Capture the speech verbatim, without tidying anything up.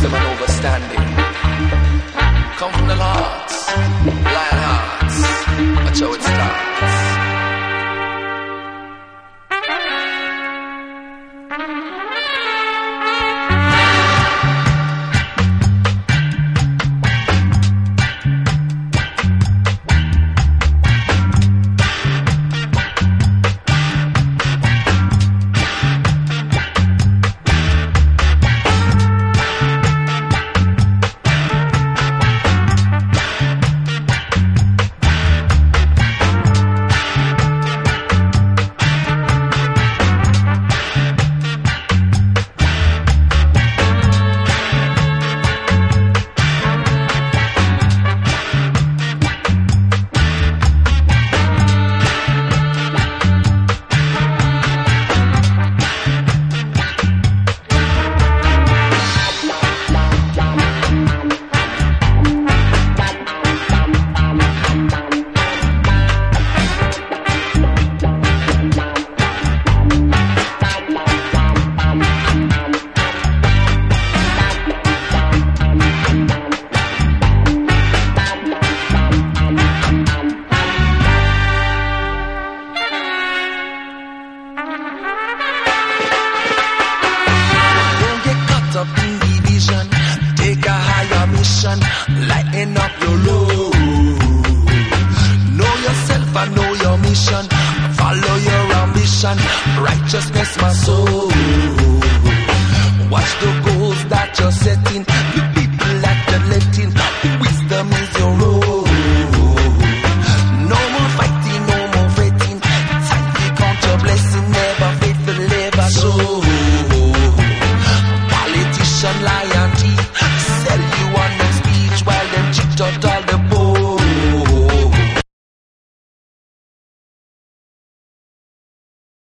wisdom and understanding. Come from the hearts, blind hearts. Watch how it starts. Lighten up your load. Know yourself and know your mission. Follow your ambition. Righteousness, my soul. Watch the goals that you're setting. The people that you're letting. The wisdom is your road. No more fighting, no more fretting. Time to count your blessing. Never faithful, never show. Politician, lie and cheat. Sell you on them speech while them cheat or talk.